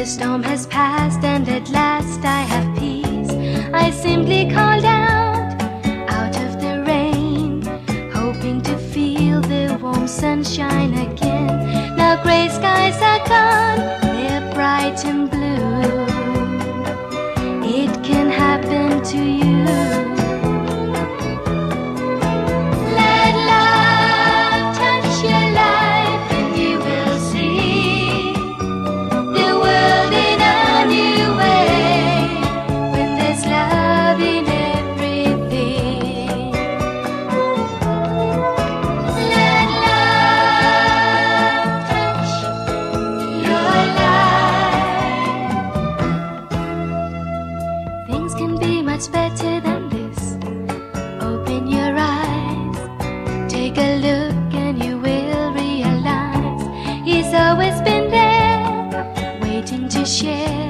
the storm has passed and at last I have peace, I simply called out of the rain, hoping to feel the warm sunshine again. Now gray skies are gone, they're bright and blue. It can happen to you. Can be much better than this. Open your eyes, take a look and you will realize He's always been there, waiting to share